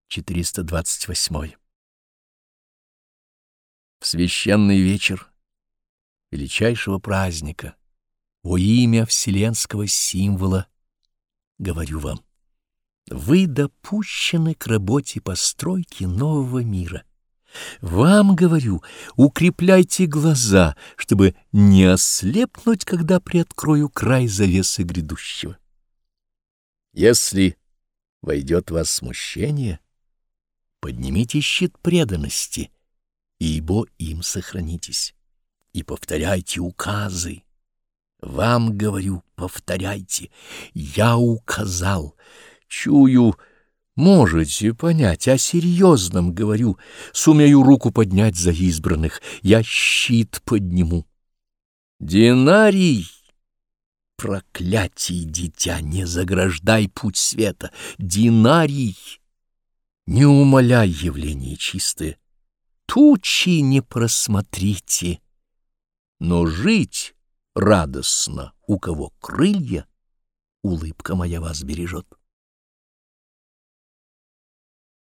428. В священный вечер величайшего праздника, во имя вселенского символа, говорю вам, вы допущены к работе постройки нового мира. Вам, говорю, укрепляйте глаза, чтобы не ослепнуть, когда приоткрою край завесы грядущего. Если войдет в вас смущение, поднимите щит преданности, ибо им сохранитесь, и повторяйте указы. Вам, говорю, повторяйте, я указал, чую, можете понять, о серьезном говорю, сумею руку поднять за избранных, я щит подниму. Динарий, проклятие, дитя, не заграждай путь света, Динарий, не умаляй явление чистое, тучи не просмотрите, но жить радостно, у кого крылья, улыбка моя вас бережет.